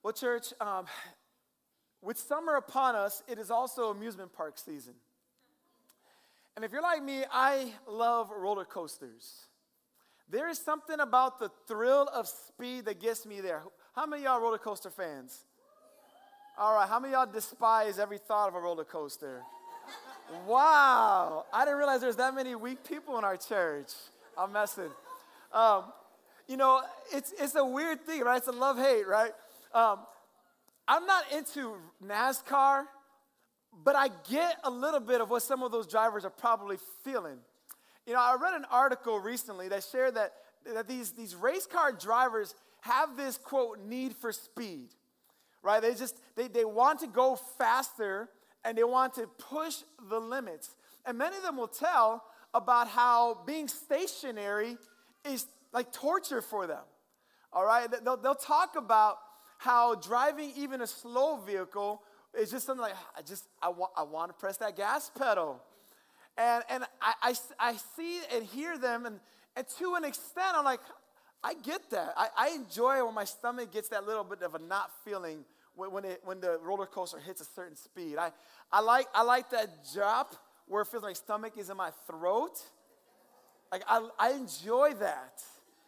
Well, church, with summer upon us, it is also amusement park season. And if you're like me, I love roller coasters. There is something about the thrill of speed that gets me there. How many of y'all roller coaster fans? All right, how many of y'all despise every thought of a roller coaster? Wow, I didn't realize there's that many weak people in our church. I'm messing. It's a weird thing, right? It's a love-hate, right? I'm not into NASCAR, but I get a little bit of what some of those drivers are probably feeling. You know, I read an article recently that shared that these race car drivers have this, quote, need for speed, right? They want to go faster and they want to push the limits. And many of them will tell about how being stationary is like torture for them, all right? They'll talk about how driving even a slow vehicle is just something like, I want to press that gas pedal. And I see and hear them, and to an extent, I'm like, I get that. I enjoy when my stomach gets that little bit of a not feeling when the roller coaster hits a certain speed. I like that drop where it feels like stomach is in my throat. Like I enjoy that.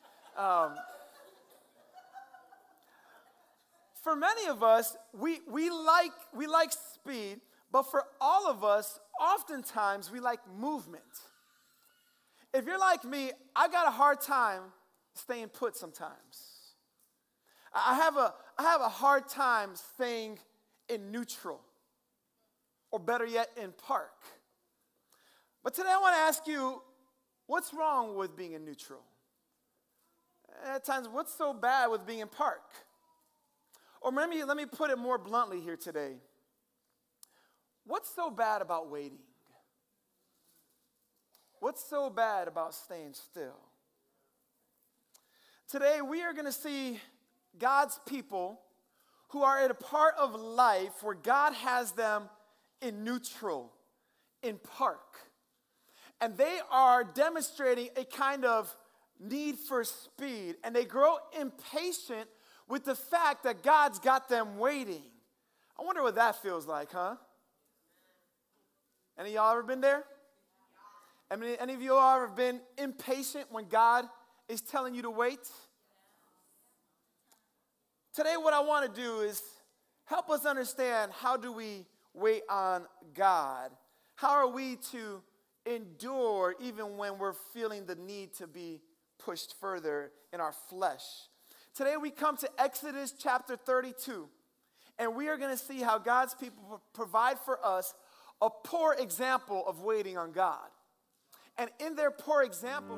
For many of us, we like speed, but for all of us, oftentimes we like movement. If you're like me, I got a hard time staying put sometimes. I have a hard time staying in neutral, or better yet, in park. But today I want to ask you, what's wrong with being in neutral? At times, what's so bad with being in park? Or let me put it more bluntly here today. What's so bad about waiting? What's so bad about staying still? Today we are going to see God's people who are at a part of life where God has them in neutral, in park. And they are demonstrating a kind of need for speed. And they grow impatient with the fact that God's got them waiting. I wonder what that feels like, huh? Any of y'all ever been there? I mean, any of you all ever been impatient when God is telling you to wait? Today what I want to do is help us understand, how do we wait on God? How are we to endure even when we're feeling the need to be pushed further in our flesh? Today we come to Exodus chapter 32, and we are going to see how God's people provide for us a poor example of waiting on God. And in their poor example,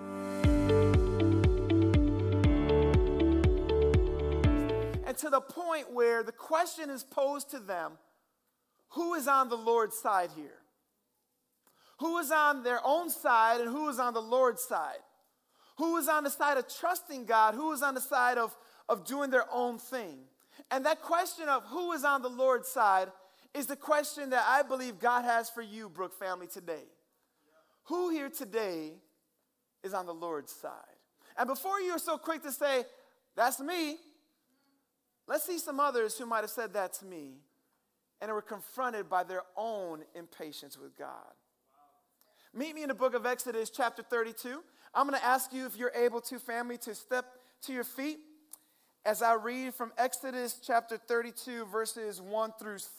and to the point where the question is posed to them, who is on the Lord's side here? Who is on their own side and who is on the Lord's side? Who is on the side of trusting God? Who is on the side of doing their own thing? And that question of who is on the Lord's side is the question that I believe God has for you, Brook family, today. Who here today is on the Lord's side? And before you're so quick to say, that's me, let's see some others who might have said that's me and were confronted by their own impatience with God. Meet me in the book of Exodus chapter 32. I'm going to ask you, if you're able to, family, to step to your feet as I read from Exodus chapter 32, verses 1 through 6.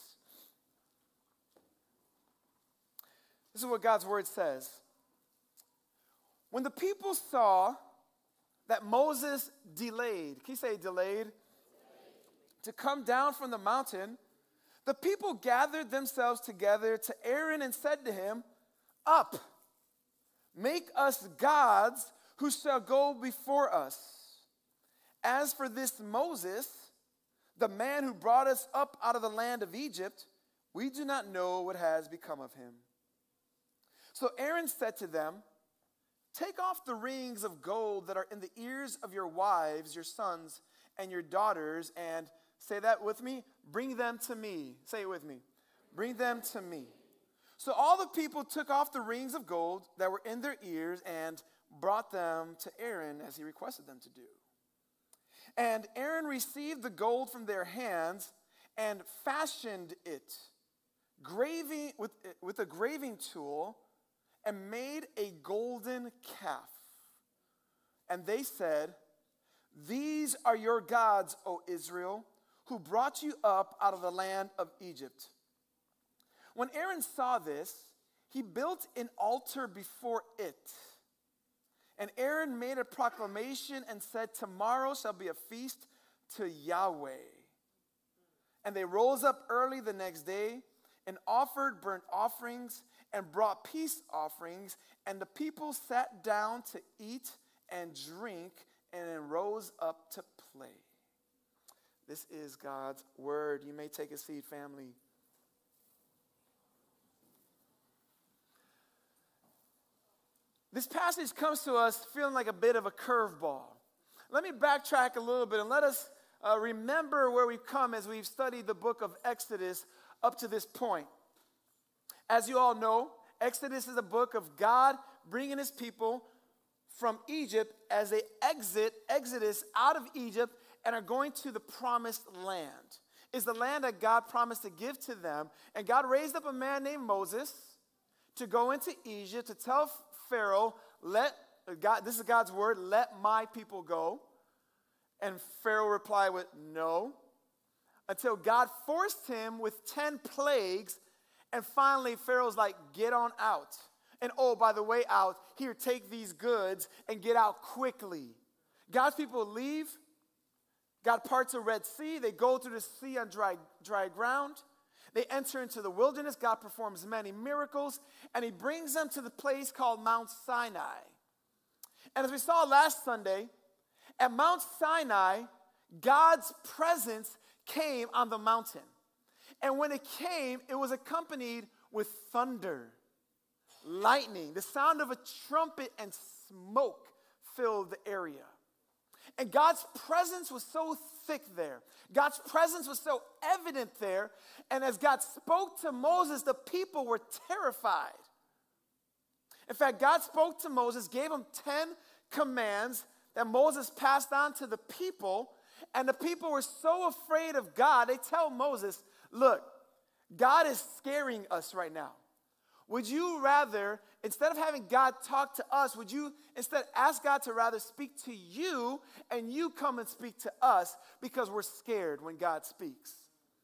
This is what God's word says. When the people saw that Moses delayed, can you say delayed? To come down from the mountain, the people gathered themselves together to Aaron and said to him, "Up, make us gods who shall go before us. As for this Moses, the man who brought us up out of the land of Egypt, we do not know what has become of him." So Aaron said to them, "Take off the rings of gold that are in the ears of your wives, your sons, and your daughters, and," say that with me, "bring them to me." Say it with me. "Bring them to me." So all the people took off the rings of gold that were in their ears and brought them to Aaron as he requested them to do. And Aaron received the gold from their hands and fashioned it, graving with a graving tool, and made a golden calf. And they said, "These are your gods, O Israel, who brought you up out of the land of Egypt." When Aaron saw this, he built an altar before it. And Aaron made a proclamation and said, "Tomorrow shall be a feast to Yahweh." And they rose up early the next day and offered burnt offerings and brought peace offerings. And the people sat down to eat and drink and then rose up to play. This is God's word. You may take a seat, family. This passage comes to us feeling like a bit of a curveball. Let me backtrack a little bit and let us remember where we've come as we've studied the book of Exodus up to this point. As you all know, Exodus is a book of God bringing his people from Egypt as they Exodus out of Egypt and are going to the promised land. It's the land that God promised to give to them. And God raised up a man named Moses to go into Egypt to tell Pharaoh, this is God's word, "Let my people go." And Pharaoh replied with no, until God forced him with 10 plagues. And finally, Pharaoh's like, "Get on out. And oh, by the way out, here, take these goods and get out quickly." God's people leave. God parts the Red Sea. They go through the sea on dry ground. They enter into the wilderness. God performs many miracles, and he brings them to the place called Mount Sinai. And as we saw last Sunday, at Mount Sinai, God's presence came on the mountain. And when it came, it was accompanied with thunder, lightning. The sound of a trumpet and smoke filled the area. And God's presence was so thick there. God's presence was so evident there. And as God spoke to Moses, the people were terrified. In fact, God spoke to Moses, gave him 10 commands that Moses passed on to the people. And the people were so afraid of God, they tell Moses, "Look, God is scaring us right now. Would you rather, instead of having God talk to us, would you instead ask God to rather speak to you and you come and speak to us because we're scared when God speaks?"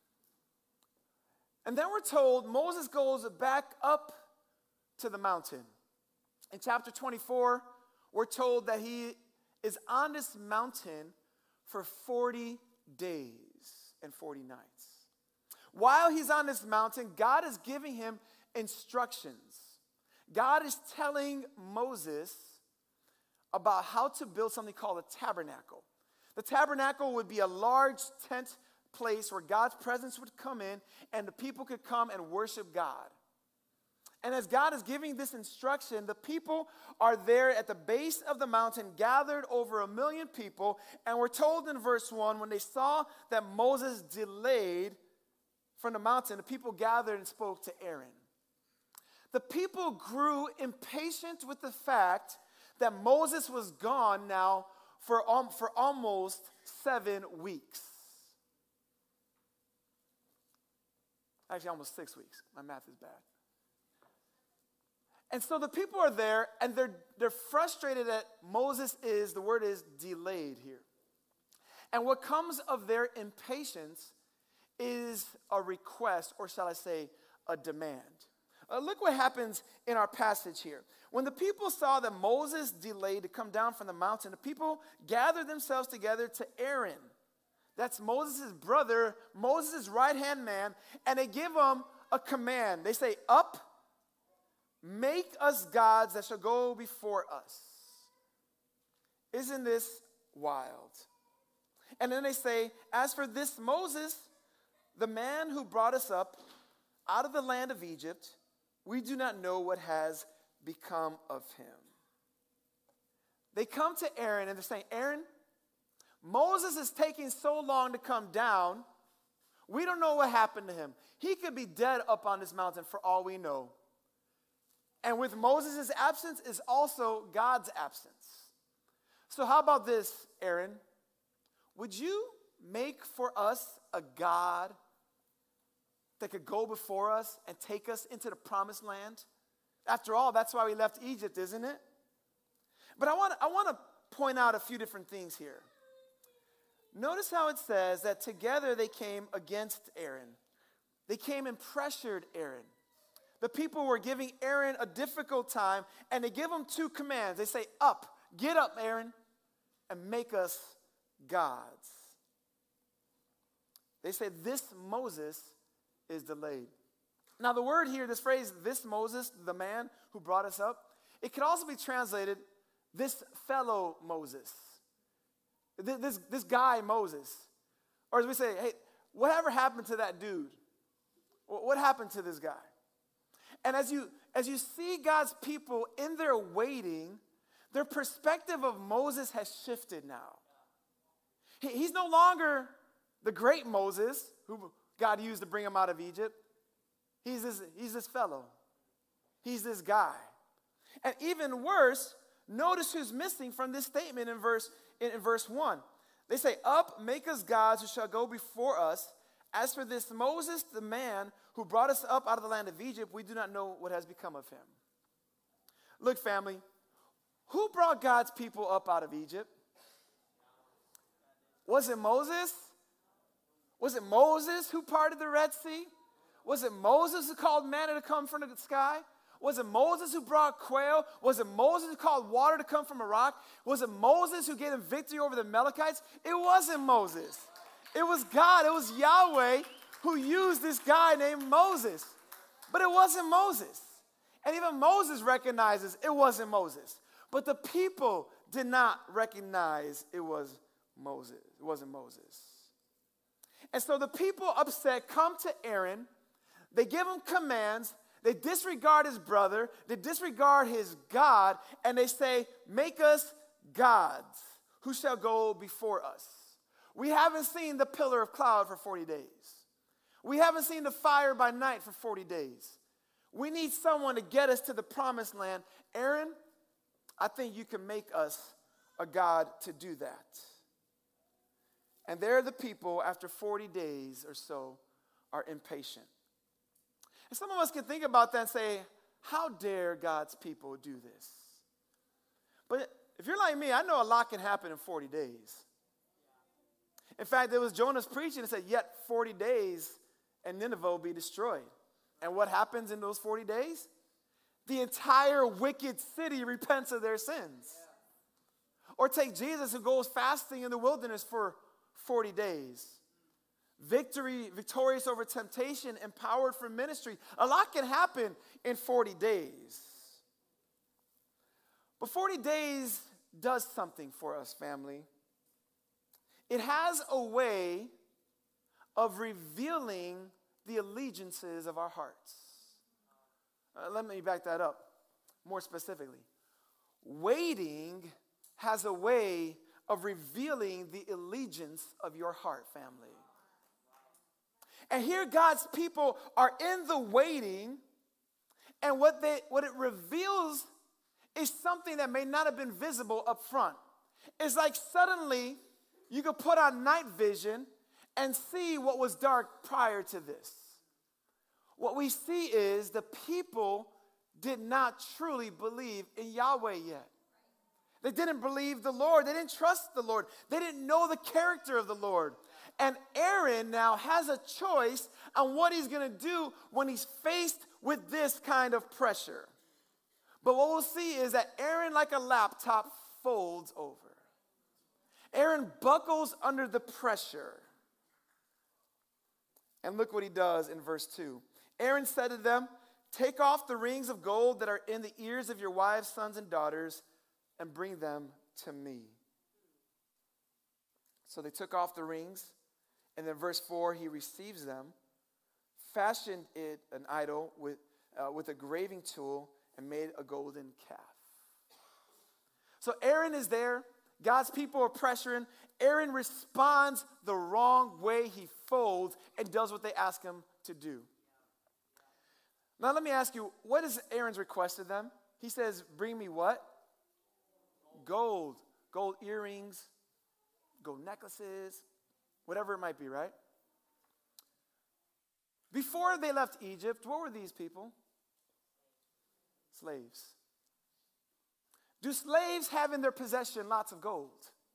And then we're told Moses goes back up to the mountain. In chapter 24, we're told that he is on this mountain for 40 days and 40 nights. While he's on this mountain, God is giving him instructions. God is telling Moses about how to build something called a tabernacle. The tabernacle would be a large tent place where God's presence would come in and the people could come and worship God. And as God is giving this instruction, the people are there at the base of the mountain, gathered over 1 million people. And we're told in verse 1, when they saw that Moses delayed from the mountain, the people gathered and spoke to Aaron. The people grew impatient with the fact that Moses was gone now for almost 7 weeks. Actually, almost 6 weeks. My math is bad. And so the people are there, and they're frustrated that Moses is, the word is delayed here. And what comes of their impatience is a request, or shall I say, a demand. Look what happens in our passage here. When the people saw that Moses delayed to come down from the mountain, the people gathered themselves together to Aaron. That's Moses' brother, Moses' right-hand man, and they give him a command. They say, "Up, make us gods that shall go before us." Isn't this wild? And then they say, "As for this Moses, the man who brought us up out of the land of Egypt, we do not know what has become of him." They come to Aaron and they're saying, "Aaron, Moses is taking so long to come down. We don't know what happened to him. He could be dead up on this mountain for all we know. And with Moses' absence is also God's absence. So how about this, Aaron? would you make for us a God that could go before us and take us into the promised land? After all, that's why we left Egypt, isn't it? But I want to point out a few different things here. Notice how it says that together they came against Aaron. They came and pressured Aaron. The people were giving Aaron a difficult time, and they give him two commands. They say, get up, Aaron, and make us gods. They say, this Moses is delayed. Now the word here, this phrase, this Moses, the man who brought us up, it could also be translated, this fellow Moses. This guy Moses. Or as we say, hey, whatever happened to that dude? What happened to this guy? And as you see God's people in their waiting, their perspective of Moses has shifted now. He's no longer the great Moses who God used to bring him out of Egypt. He's this fellow. He's this guy. And even worse, notice who's missing from this statement in verse 1. They say, up, make us gods who shall go before us. As for this Moses, the man who brought us up out of the land of Egypt, we do not know what has become of him. Look, family, who brought God's people up out of Egypt? Was it Moses? Was it Moses who parted the Red Sea? Was it Moses who called manna to come from the sky? Was it Moses who brought quail? Was it Moses who called water to come from a rock? Was it Moses who gave them victory over the Amalekites? It wasn't Moses. It was God. It was Yahweh who used this guy named Moses. But it wasn't Moses. And even Moses recognizes it wasn't Moses. But the people did not recognize it was Moses. It wasn't Moses. And so the people upset come to Aaron. They give him commands. They disregard his brother. They disregard his God. And they say, make us gods who shall go before us. We haven't seen the pillar of cloud for 40 days. We haven't seen the fire by night for 40 days. We need someone to get us to the promised land. Aaron, I think you can make us a God to do that. And there the people, after 40 days or so, are impatient. And some of us can think about that and say, how dare God's people do this? But if you're like me, I know a lot can happen in 40 days. In fact, there was Jonah's preaching and said, yet 40 days and Nineveh will be destroyed. And what happens in those 40 days? The entire wicked city repents of their sins. Or take Jesus who goes fasting in the wilderness for 40 days. Victorious over temptation, empowered for ministry. A lot can happen in 40 days. But 40 days does something for us, family. It has a way of revealing the allegiances of our hearts. Let me back that up more specifically. Waiting has a way of revealing the allegiance of your heart, family. And here God's people are in the waiting, and what it reveals is something that may not have been visible up front. It's like suddenly you could put on night vision and see what was dark prior to this. What we see is the people did not truly believe in Yahweh yet. They didn't believe the Lord. They didn't trust the Lord. They didn't know the character of the Lord. And Aaron now has a choice on what he's going to do when he's faced with this kind of pressure. But what we'll see is that Aaron, like a laptop, folds over. Aaron buckles under the pressure. And look what he does in verse 2. Aaron said to them, take off the rings of gold that are in the ears of your wives, sons, and daughters, and bring them to me. So they took off the rings, and then verse 4, he receives them, fashioned it an idol with a graving tool, and made a golden calf. So Aaron is there. God's people are pressuring. Aaron responds the wrong way. He folds and does what they ask him to do. Now let me ask you, what is Aaron's request to them? He says, bring me what? Gold. Gold earrings, gold necklaces, whatever it might be, right? Before they left Egypt, what were these people? Slaves. Do slaves have in their possession lots of gold?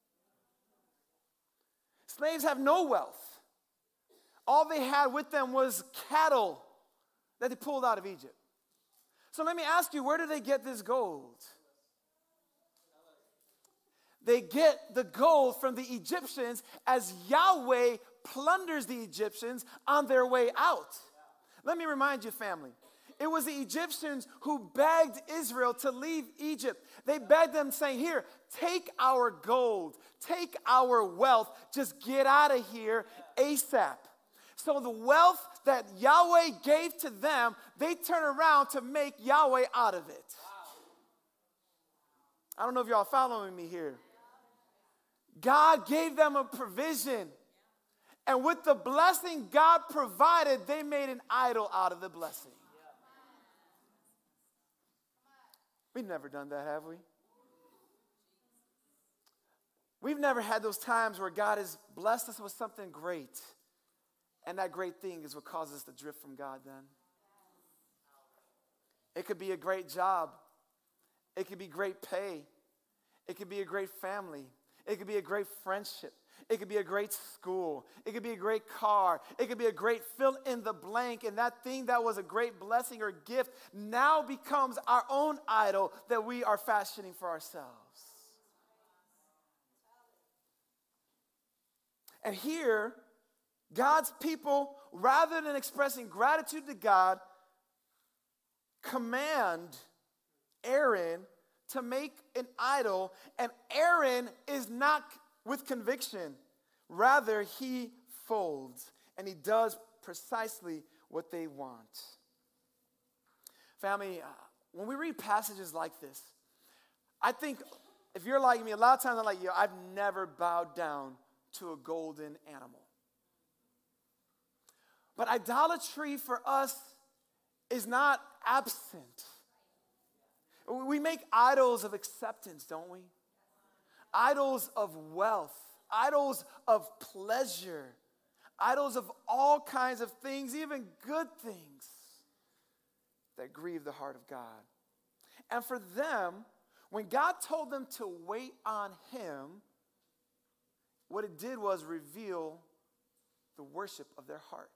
Slaves have no wealth. All they had with them was cattle that they pulled out of Egypt. So let me ask you, where do they get this gold? They get the gold from the Egyptians as Yahweh plunders the Egyptians on their way out. Let me remind you, family. It was the Egyptians who begged Israel to leave Egypt. They begged them saying, here, take our gold, take our wealth, just get out of here ASAP. So the wealth that Yahweh gave to them, they turn around to make Yahweh out of it. I don't know if y'all are following me here. God gave them a provision. And with the blessing God provided, they made an idol out of the blessing. We've never done that, have we? We've never had those times where God has blessed us with something great. And that great thing is what causes us to drift from God then. It could be a great job. It could be great pay. It could be a great family. It could be a great friendship. It could be a great school. It could be a great car. It could be a great fill in the blank. And that thing that was a great blessing or gift now becomes our own idol that we are fashioning for ourselves. And here, God's people, rather than expressing gratitude to God, command Aaron to make an idol. And Aaron is not with conviction. Rather, he folds. And he does precisely what they want. Family, when we read passages like this, I think, if you're like me, a lot of times I'm like, I've never bowed down to a golden animal. But idolatry for us is not absent. We make idols of acceptance, don't we? Idols of wealth, idols of pleasure, idols of all kinds of things, even good things that grieve the heart of God. And for them, when God told them to wait on him, what it did was reveal the worship of their heart.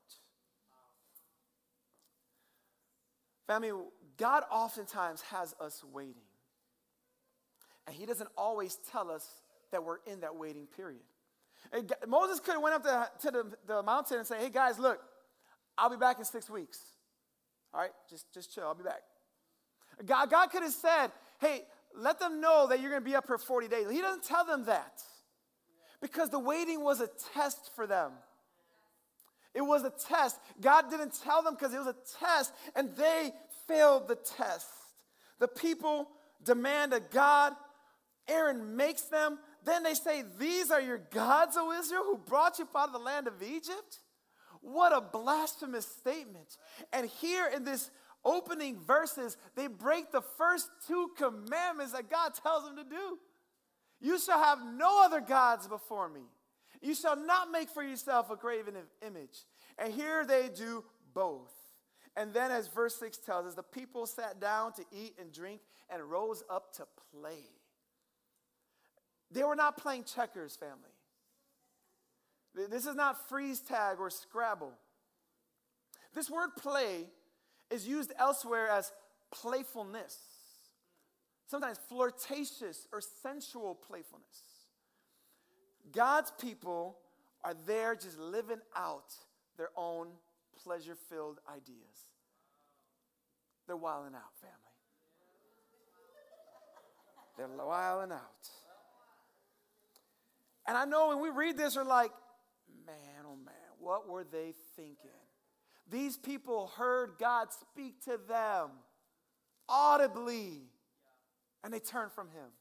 Family, God oftentimes has us waiting. And he doesn't always tell us that we're in that waiting period. And Moses could have went up to the mountain and say, hey guys, look, I'll be back in 6 weeks. All right, just chill, I'll be back. God could have said, hey, let them know that you're going to be up for 40 days. He doesn't tell them that because the waiting was a test for them. It was a test. God didn't tell them because it was a test, and they failed the test. The people demand a God. Aaron makes them. Then they say, these are your gods, O Israel, who brought you up out of the land of Egypt? What a blasphemous statement. And here in this opening verses, they break the first 2 commandments that God tells them to do. You shall have no other gods before me. You shall not make for yourself a graven image. And here they do both. And then as verse 6 tells us, the people sat down to eat and drink and rose up to play. They were not playing checkers, family. This is not freeze tag or Scrabble. This word play is used elsewhere as playfulness. Sometimes flirtatious or sensual playfulness. God's people are there just living out their own pleasure-filled ideas. They're wilding out, family. They're wilding out. And I know when we read this, we're like, man, oh man, what were they thinking? These people heard God speak to them audibly, and they turned from him.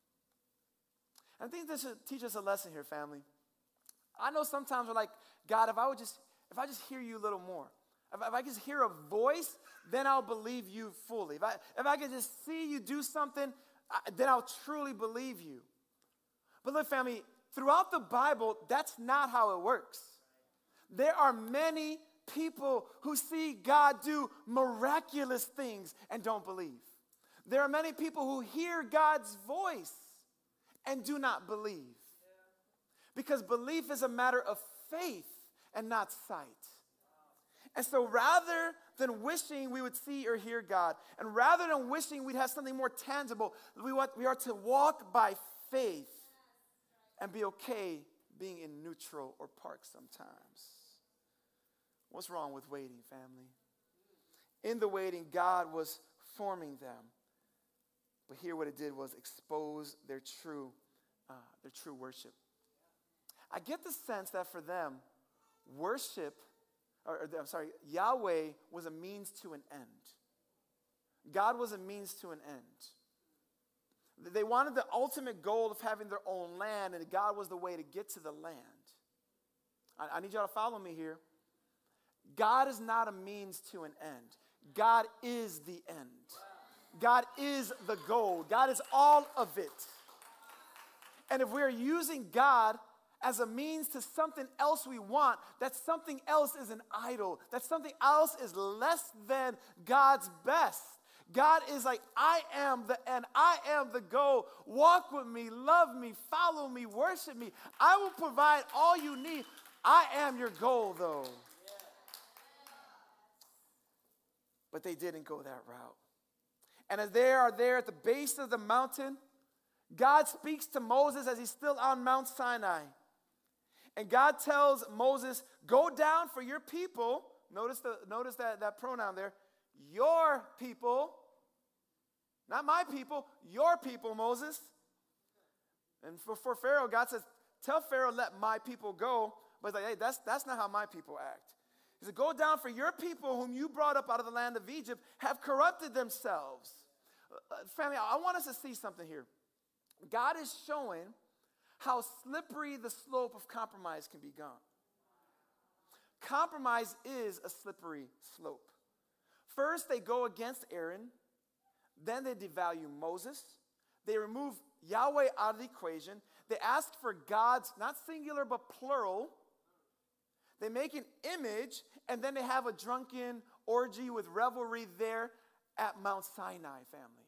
I think this should teach us a lesson here, family. I know sometimes we're like, God, if I just hear you a little more, if I just hear a voice, then I'll believe you fully. If I can just see you do something, then I'll truly believe you. But look, family, throughout the Bible, that's not how it works. There are many people who see God do miraculous things and don't believe. There are many people who hear God's voice and do not believe. Because belief is a matter of faith and not sight. And so rather than wishing we would see or hear God, and rather than wishing we'd have something more tangible, we are to walk by faith and be okay being in neutral or park sometimes. What's wrong with waiting, family? In the waiting, God was forming them. But here what it did was expose their true worship. I get the sense that for them, Yahweh was a means to an end. God was a means to an end. They wanted the ultimate goal of having their own land, and God was the way to get to the land. I need y'all to follow me here. God is not a means to an end. God is the end. God is the goal. God is all of it. And if we're using God as a means to something else we want, that something else is an idol. That something else is less than God's best. God is like, I am the end. I am the goal. Walk with me, love me, follow me, worship me. I will provide all you need. I am your goal, though. But they didn't go that route. And as they are there at the base of the mountain, God speaks to Moses as he's still on Mount Sinai. And God tells Moses, go down for your people. Notice that pronoun there. Your people. Not my people. Your people, Moses. And for Pharaoh, God says, tell Pharaoh, let my people go. But he's like, hey, that's not how my people act. He said, go down for your people whom you brought up out of the land of Egypt have corrupted themselves. Family, I want us to see something here. God is showing how slippery the slope of compromise can be gone. Compromise is a slippery slope. First, they go against Aaron. Then they devalue Moses. They remove Yahweh out of the equation. They ask for gods, not singular, but plural. They make an image, and then they have a drunken orgy with revelry there at Mount Sinai, family.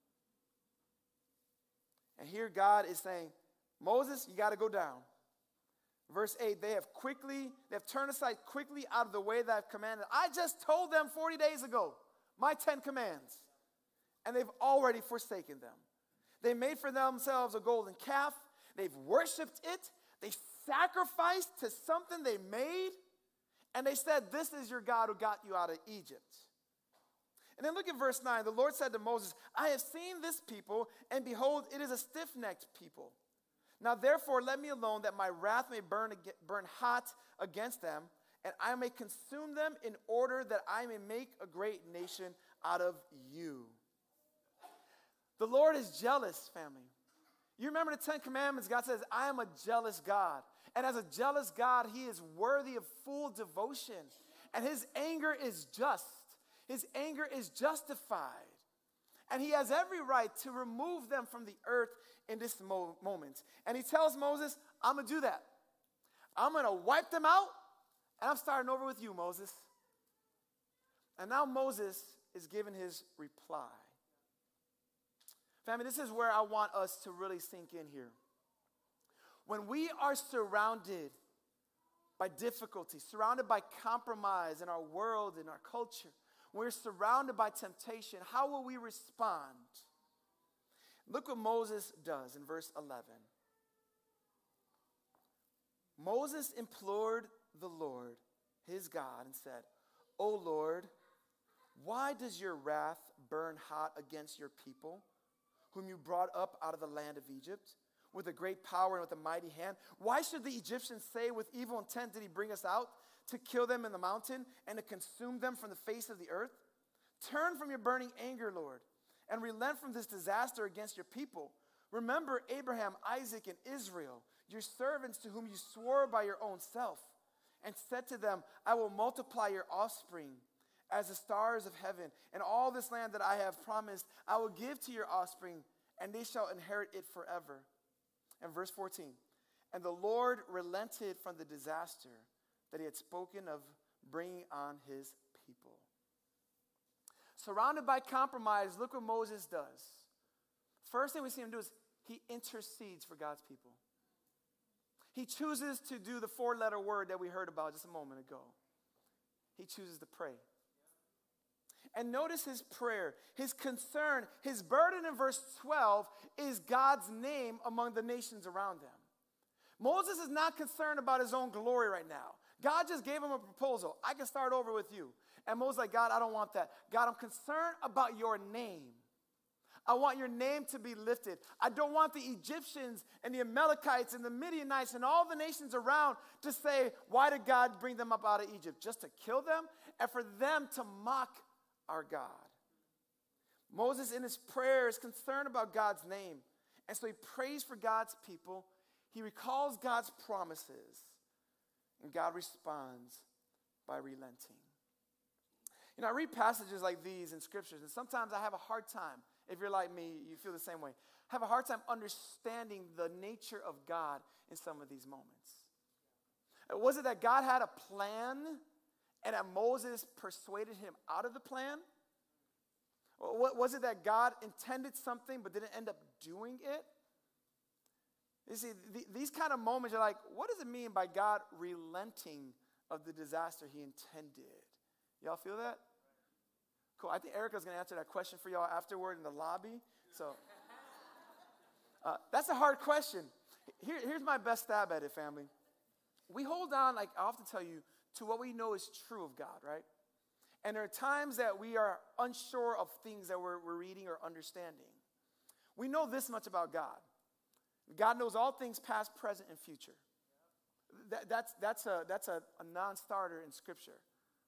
And here God is saying, Moses, you got to go down. Verse 8, they have turned aside quickly out of the way that I've commanded. I just told them 40 days ago, my 10 commands, and they've already forsaken them. They made for themselves a golden calf. They've worshiped it. They sacrificed to something they made, and they said, this is your God who got you out of Egypt. And then look at verse 9. The Lord said to Moses, I have seen this people, and behold, it is a stiff-necked people. Now therefore let me alone, that my wrath may burn hot against them, and I may consume them in order that I may make a great nation out of you. The Lord is jealous, family. You remember the 10 Commandments, God says, I am a jealous God. And as a jealous God, he is worthy of full devotion. And his anger is just. His anger is justified. And he has every right to remove them from the earth in this moment. And he tells Moses, I'm going to do that. I'm going to wipe them out, and I'm starting over with you, Moses. And now Moses is given his reply. Family, this is where I want us to really sink in here. When we are surrounded by difficulty, surrounded by compromise in our world, in our culture, when we're surrounded by temptation, how will we respond? Look what Moses does in verse 11. Moses implored the Lord, his God, and said, O Lord, why does your wrath burn hot against your people, whom you brought up out of the land of Egypt, with a great power and with a mighty hand? Why should the Egyptians say, with evil intent did he bring us out, to kill them in the mountain and to consume them from the face of the earth? Turn from your burning anger, Lord, and relent from this disaster against your people. Remember Abraham, Isaac, and Israel, your servants to whom you swore by your own self, and said to them, I will multiply your offspring as the stars of heaven, and all this land that I have promised I will give to your offspring, and they shall inherit it forever. And verse 14, And the Lord relented from the disaster that he had spoken of bringing on his people. Surrounded by compromise, look what Moses does. First thing we see him do is he intercedes for God's people. He chooses to do the 4-letter word that we heard about just a moment ago. He chooses to pray. And notice his prayer, his concern, his burden in verse 12 is God's name among the nations around them. Moses is not concerned about his own glory right now. God just gave him a proposal. I can start over with you. And Moses is like, God, I don't want that. God, I'm concerned about your name. I want your name to be lifted. I don't want the Egyptians and the Amalekites and the Midianites and all the nations around to say, why did God bring them up out of Egypt? Just to kill them and for them to mock our God. Moses in his prayer is concerned about God's name. And so he prays for God's people. He recalls God's promises. And God responds by relenting. You know, I read passages like these in scriptures, and sometimes I have a hard time. If you're like me, you feel the same way. Have a hard time understanding the nature of God in some of these moments. Was it that God had a plan and that Moses persuaded him out of the plan? Was it that God intended something but didn't end up doing it? You see, these kind of moments, you're like, what does it mean by God relenting of the disaster he intended? Y'all feel that? Cool. I think Erica's going to answer that question for y'all afterward in the lobby. So that's a hard question. Here's my best stab at it, family. We hold on, like I often tell you, to what we know is true of God, right? And there are times that we are unsure of things that we're reading or understanding. We know this much about God. God knows all things past, present, and future. That's a non-starter in Scripture.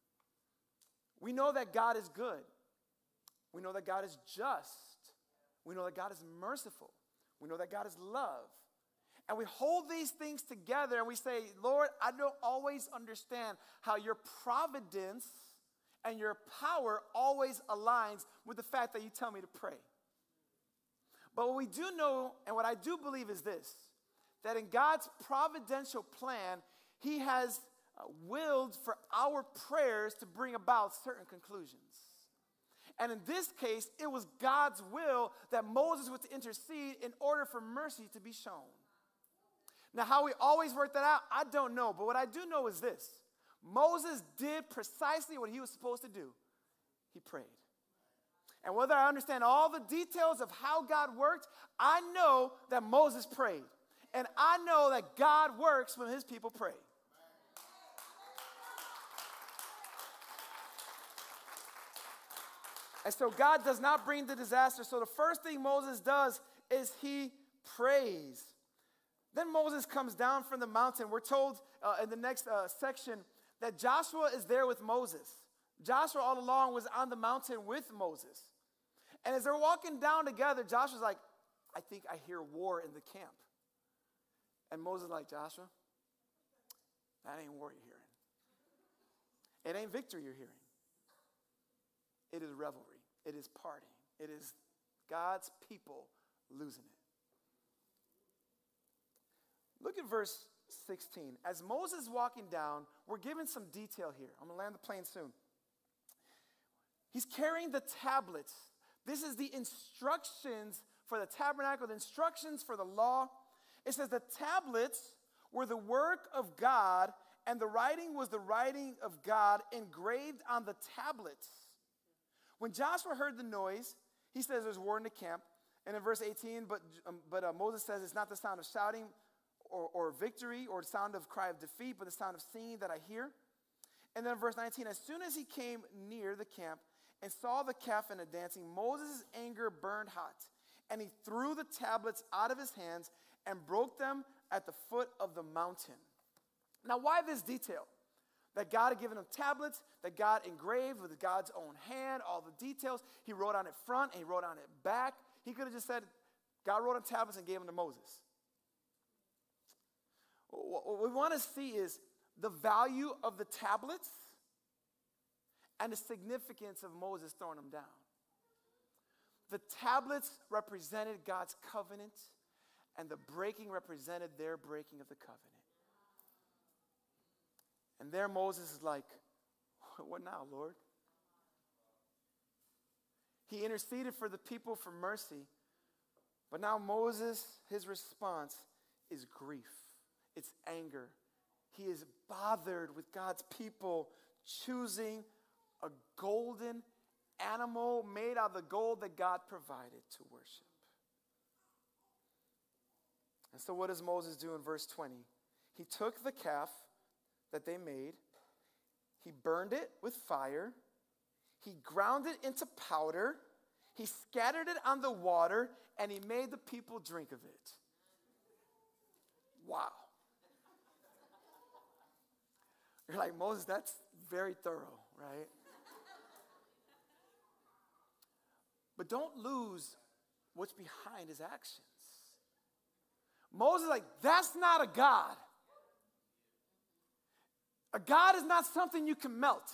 We know that God is good. We know that God is just. We know that God is merciful. We know that God is love. And we hold these things together and we say, Lord, I don't always understand how your providence and your power always aligns with the fact that you tell me to pray. But what we do know, and what I do believe is this, that in God's providential plan, he has willed for our prayers to bring about certain conclusions. And in this case, it was God's will that Moses would intercede in order for mercy to be shown. Now, how we always work that out, I don't know. But what I do know is this. Moses did precisely what he was supposed to do. He prayed. And whether I understand all the details of how God worked, I know that Moses prayed. And I know that God works when his people pray. And so God does not bring the disaster. So the first thing Moses does is he prays. Then Moses comes down from the mountain. We're told in the next section that Joshua is there with Moses. Joshua all along was on the mountain with Moses. And as they're walking down together, Joshua's like, I think I hear war in the camp. And Moses is like, Joshua, that ain't war you're hearing. It ain't victory you're hearing. It is revelry. It is partying. It is God's people losing it. Look at verse 16. As Moses is walking down, we're given some detail here. I'm going to land the plane soon. He's carrying the tablets. This is the instructions for the tabernacle, the instructions for the law. It says the tablets were the work of God, and the writing was the writing of God engraved on the tablets. When Joshua heard the noise, he says there's war in the camp. And in verse 18, but Moses says it's not the sound of shouting or victory or the sound of cry of defeat, but the sound of singing that I hear. And then in verse 19, as soon as he came near the camp and saw the calf and the dancing, Moses' anger burned hot. And he threw the tablets out of his hands and broke them at the foot of the mountain. Now, why this detail? That God had given him tablets, that God engraved with God's own hand, all the details. He wrote on it front and he wrote on it back. He could have just said, God wrote on tablets and gave them to Moses. What we want to see is the value of the tablets and the significance of Moses throwing them down. The tablets represented God's covenant, and the breaking represented their breaking of the covenant. And there Moses is like, what now, Lord? He interceded for the people for mercy, but now Moses, his response is grief. It's anger. He is bothered with God's people choosing a golden animal made out of the gold that God provided to worship. And so what does Moses do in verse 20? He took the calf that they made, he burned it with fire, he ground it into powder, he scattered it on the water, and he made the people drink of it. Wow. You're like, Moses, that's very thorough, right? But don't lose what's behind his actions. Moses is like, that's not a God. A God is not something you can melt.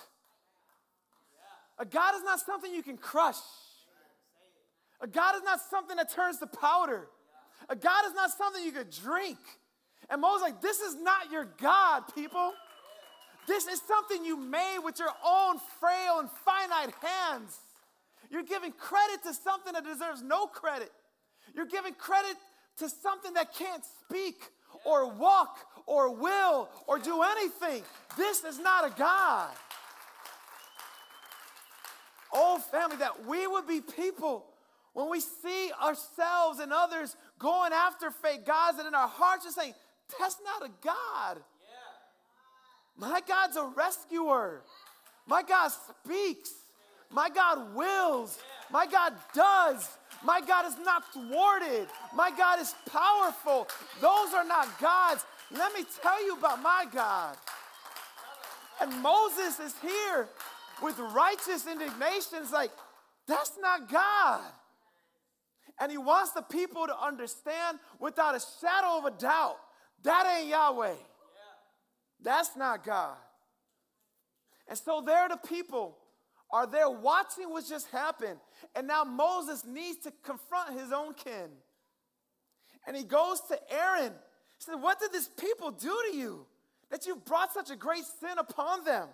A God is not something you can crush. A God is not something that turns to powder. A God is not something you could drink. And Moses is like, this is not your God, people. This is something you made with your own frail and finite hands. You're giving credit to something that deserves no credit. You're giving credit to something that can't speak or walk or will or do anything. This is not a God. Oh, family, that we would be people when we see ourselves and others going after fake gods, and in our hearts are saying, that's not a God. My God's a rescuer. My God speaks. My God wills. My God does. My God is not thwarted. My God is powerful. Those are not gods. Let me tell you about my God. And Moses is here with righteous indignation. It's like, that's not God. And he wants the people to understand without a shadow of a doubt, that ain't Yahweh. That's not God. And so there the people are there watching what just happened. And now Moses needs to confront his own kin. And he goes to Aaron. He said, what did this people do to you that you brought such a great sin upon them?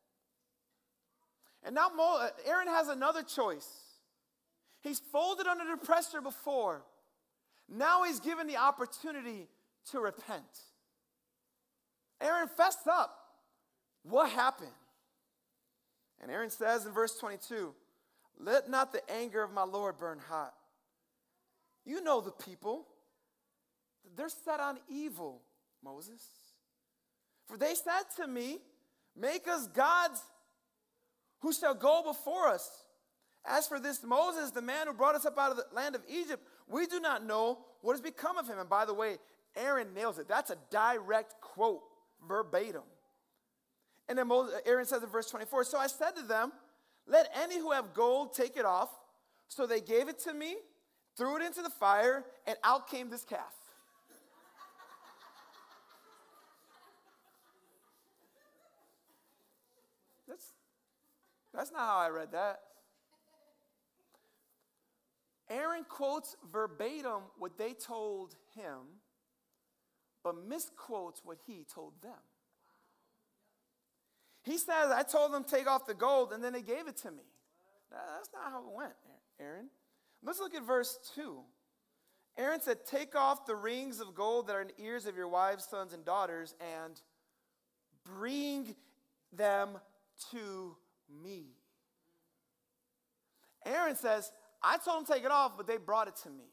And now Aaron has another choice. He's folded under the pressure before. Now he's given the opportunity to repent. Aaron, fess up. What happened? And Aaron says in verse 22, let not the anger of my Lord burn hot. You know the people. They're set on evil, Moses. For they said to me, make us gods who shall go before us. As for this Moses, the man who brought us up out of the land of Egypt, we do not know what has become of him. And by the way, Aaron nails it. That's a direct quote, verbatim. And then Aaron says in verse 24, so I said to them, let any who have gold take it off. So they gave it to me, threw it into the fire, and out came this calf. That's not how I read that. Aaron quotes verbatim what they told him, but misquotes what he told them. He says, I told them take off the gold, and then they gave it to me. That's not how it went, Aaron. Let's look at verse 2. Aaron said, take off the rings of gold that are in the ears of your wives, sons, and daughters, and bring them to me. Aaron says, I told them take it off, but they brought it to me.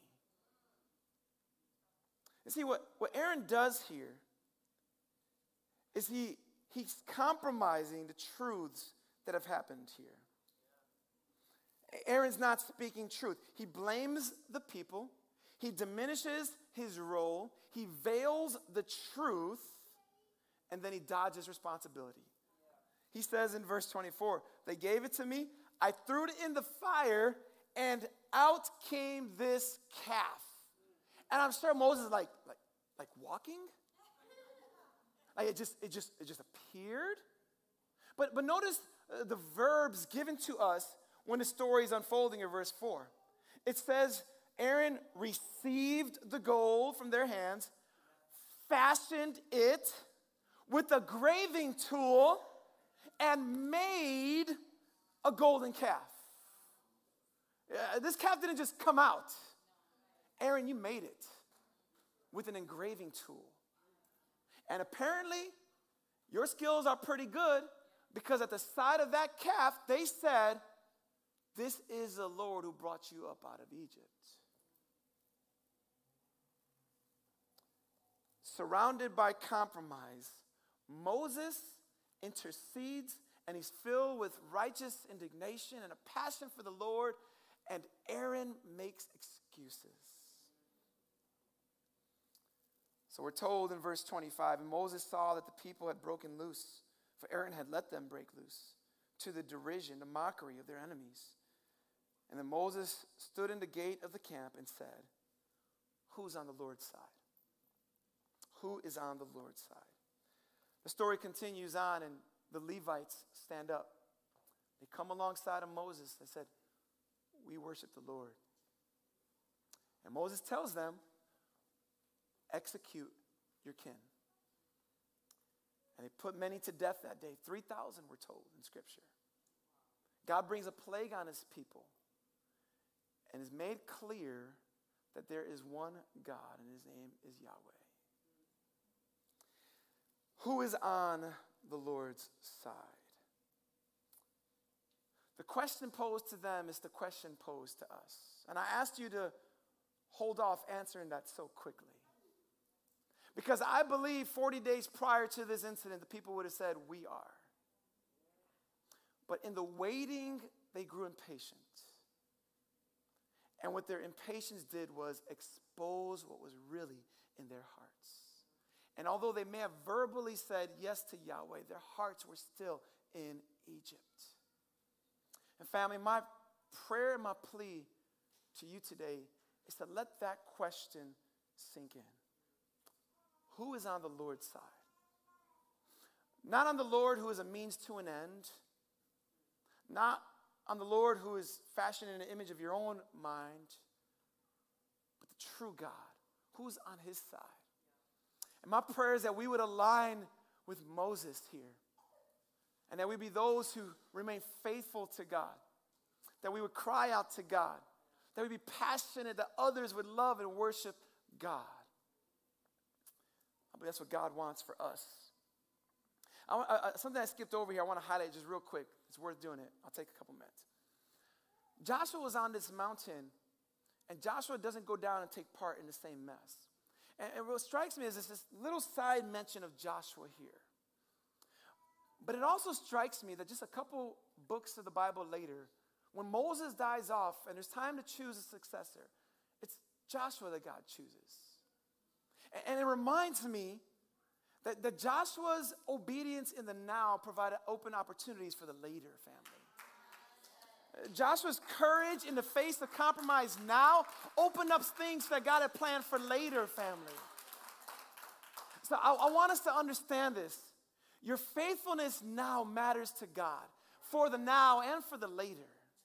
You see, what Aaron does here is he's compromising the truths that have happened here. Aaron's not speaking truth. He blames the people. He diminishes his role. He veils the truth, and then he dodges responsibility. He says in verse 24, they gave it to me. I threw it in the fire, and out came this calf. And I'm sure Moses is like walking. Like it just appeared. But notice the verbs given to us when the story is unfolding in verse 4. It says, Aaron received the gold from their hands, fashioned it with a graving tool, and made a golden calf. This calf didn't just come out. Aaron, you made it with an engraving tool. And apparently, your skills are pretty good, because at the side of that calf, they said, "This is the Lord who brought you up out of Egypt." Surrounded by compromise, Moses intercedes, and he's filled with righteous indignation and a passion for the Lord, and Aaron makes excuses. So we're told in verse 25, and Moses saw that the people had broken loose, for Aaron had let them break loose, to the derision, the mockery of their enemies. And then Moses stood in the gate of the camp and said, "Who's on the Lord's side? Who is on the Lord's side?" The story continues on, and the Levites stand up. They come alongside of Moses. They said, "We worship the Lord." And Moses tells them, "Execute your kin." And they put many to death that day. 3,000 we're told in Scripture. God brings a plague on his people, and is made clear that there is one God, and his name is Yahweh. Who is on the Lord's side? The question posed to them is the question posed to us. And I asked you to hold off answering that so quickly, because I believe 40 days prior to this incident, the people would have said, "We are." But in the waiting, they grew impatient. And what their impatience did was expose what was really in their hearts. And although they may have verbally said yes to Yahweh, their hearts were still in Egypt. And family, my prayer and my plea to you today is to let that question sink in. Who is on the Lord's side? Not on the Lord who is a means to an end. Not on the Lord who is fashioned in an image of your own mind. But the true God, who's on his side. And my prayer is that we would align with Moses here. And that we be those who remain faithful to God. That we would cry out to God. That we be passionate, that others would love and worship God. But that's what God wants for us. Something I skipped over here, I want to highlight just real quick. It's worth doing it. I'll take a couple minutes. Joshua was on this mountain, and Joshua doesn't go down and take part in the same mess. And what strikes me is this little side mention of Joshua here. But it also strikes me that just a couple books of the Bible later, when Moses dies off and there's time to choose a successor, it's Joshua that God chooses. And it reminds me that Joshua's obedience in the now provided open opportunities for the later, family. Joshua's courage in the face of compromise now opened up things that God had planned for later, family. So I want us to understand this. Your faithfulness now matters to God, for the now and for the later.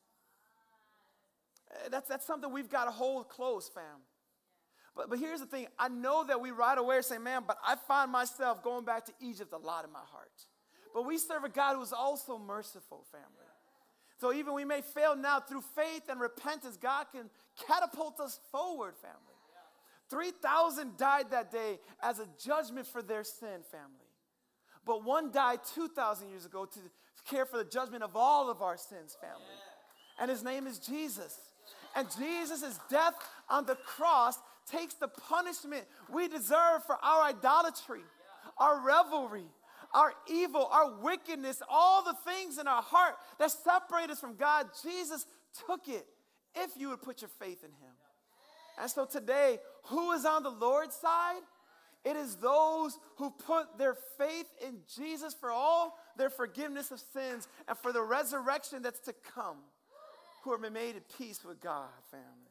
That's something we've got to hold close, fam. But here's the thing. I know that we right away are saying, "Man, but I find myself going back to Egypt a lot in my heart." But we serve a God who is also merciful, family. So even we may fail now, through faith and repentance, God can catapult us forward, family. 3,000 died that day as a judgment for their sin, family. But one died 2,000 years ago to care for the judgment of all of our sins, family. And his name is Jesus. And Jesus' death on the cross takes the punishment we deserve for our idolatry, our revelry, our evil, our wickedness, all the things in our heart that separate us from God. Jesus took it if you would put your faith in him. And so today, who is on the Lord's side? It is those who put their faith in Jesus for all their forgiveness of sins and for the resurrection that's to come, who are made at peace with God, family.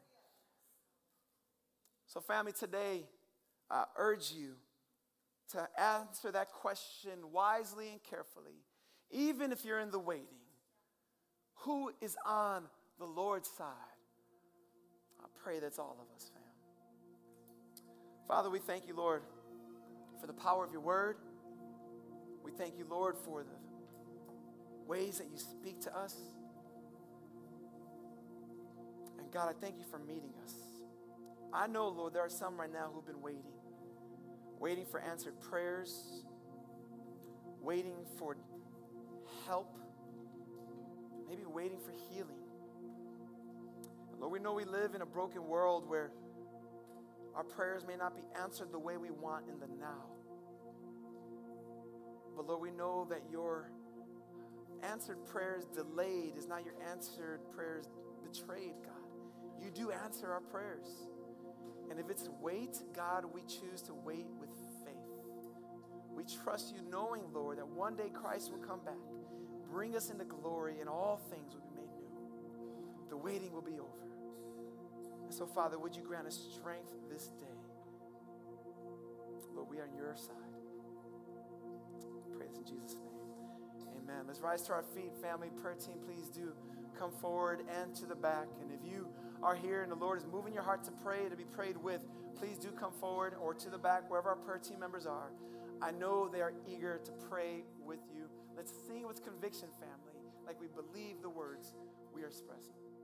So family, today, I urge you to answer that question wisely and carefully, even if you're in the waiting. Who is on the Lord's side? I pray that's all of us, fam. Father, we thank you, Lord, for the power of your word. We thank you, Lord, for the ways that you speak to us. And God, I thank you for meeting us. I know, Lord, there are some right now who've been waiting for answered prayers, waiting for help, maybe waiting for healing. Lord, we know we live in a broken world where our prayers may not be answered the way we want in the now. But Lord, we know that your answered prayers delayed is not your answered prayers betrayed, God. You do answer our prayers. And if it's wait, God, we choose to wait with faith. We trust you knowing, Lord, that one day Christ will come back, bring us into glory, and all things will be made new. The waiting will be over. And so, Father, would you grant us strength this day? Lord, we are on your side. Praise in Jesus' name. Amen. Let's rise to our feet, family. Prayer team, please do come forward and to the back. And if you are here and the Lord is moving your heart to pray, to be prayed with, please do come forward or to the back, wherever our prayer team members are. I know they are eager to pray with you. Let's sing with conviction, family, like we believe the words we are expressing.